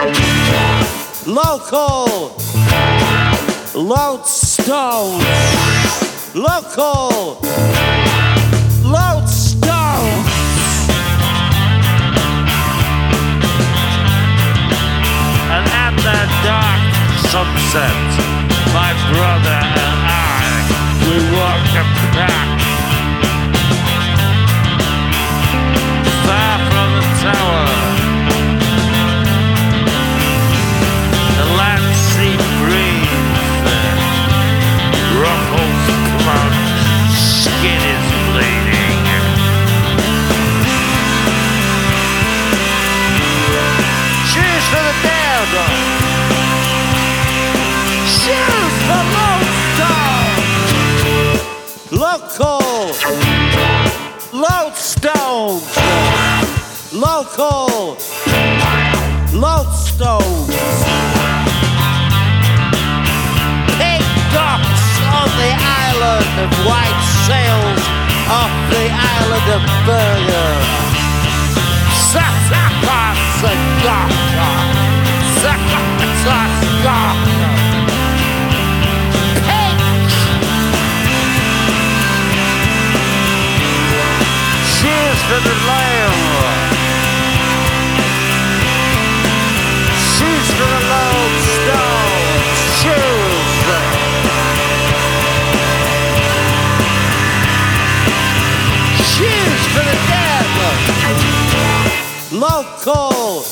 Local lodestones. Local lodestones. And at that dark sunset, my brother and I, we walked back, far from the tower. The land sea breeze ruffles come out, skin is bleeding. Cheers for the dead! Cheers for Lodestone! Local lodestones. Local lodestones. Pig docks on the island of white sails off the island of Burger. Sakata Sagata. Sakata Sagata. Pigs. Cheers for the lamb! Cheers for the Lodestone! Cheers! Cheers for the dead. Local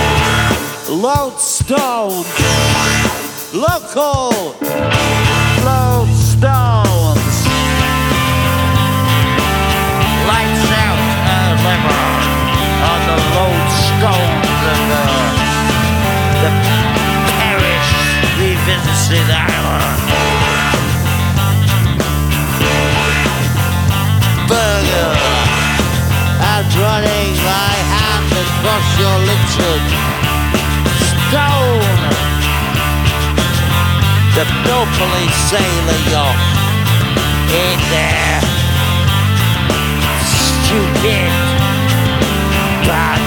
lodestones. Local lodestones. Lights out as ever on the Lodestones and the parish revisited island. Burger. And running my hand across your Linton. Stone. The Pilpully sailor yacht. In there. Stupid. Bad